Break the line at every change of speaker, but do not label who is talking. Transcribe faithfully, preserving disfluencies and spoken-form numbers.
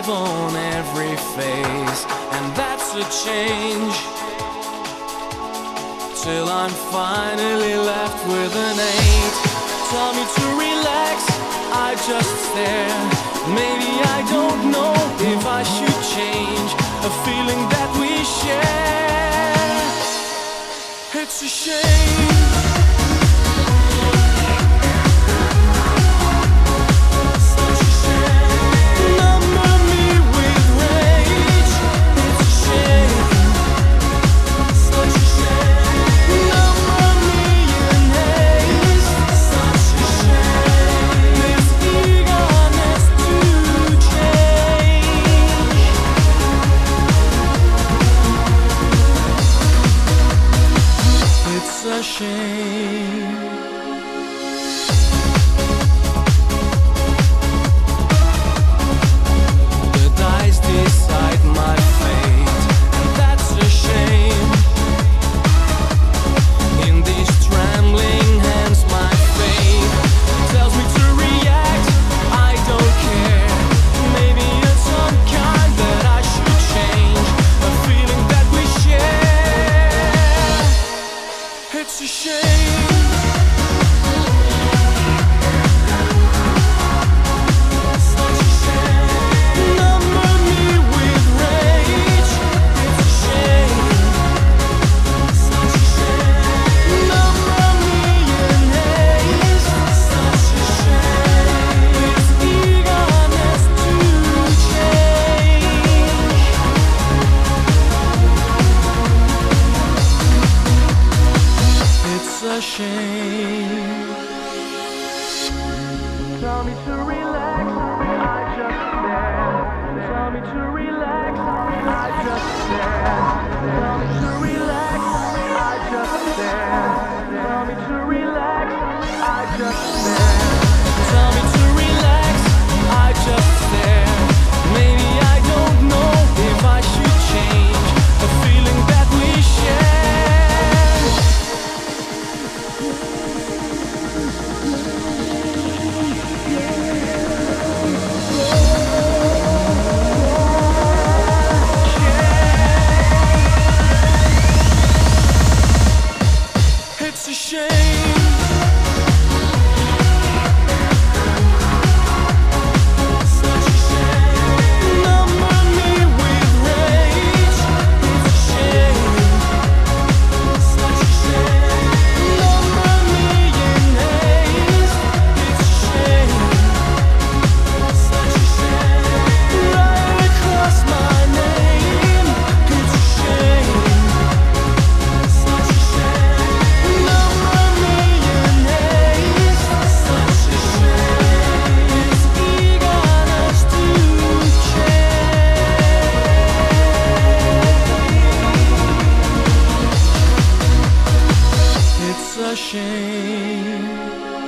five on every face, and that's a change. Till I'm finally left with an eight. Tell me to relax, I just stare. Maybe I don't know if I should change a feeling that we share. It's a shame. It's a shame. The dice decide my fate, and that's a shame. In these trembling hands my fate tells me to react, I don't care. Maybe it's some kind that I should change a feeling that we share. It's a shame. Such a shame. Number me with rage. It's a shame. Such a shame. Number me in haste. Such a shame. It's eagerness to change. It's a shame. Tell me to relax, I just stare. Tell me to relax, I just stare. Tell me to relax, I just stare. Tell me to relax, I just stare. Tell me to relax, I just stare. Maybe I don't know if I should change the feeling that we share. It's a shame. Such a shame. Number me with rage. It's a shame. Such a shame. Number me in haste. It's a shame. Such a shame. Right across my name. It's a shame. Such a shame. Number me in haste. Such a shame. It's eagerness to change. It's a shame.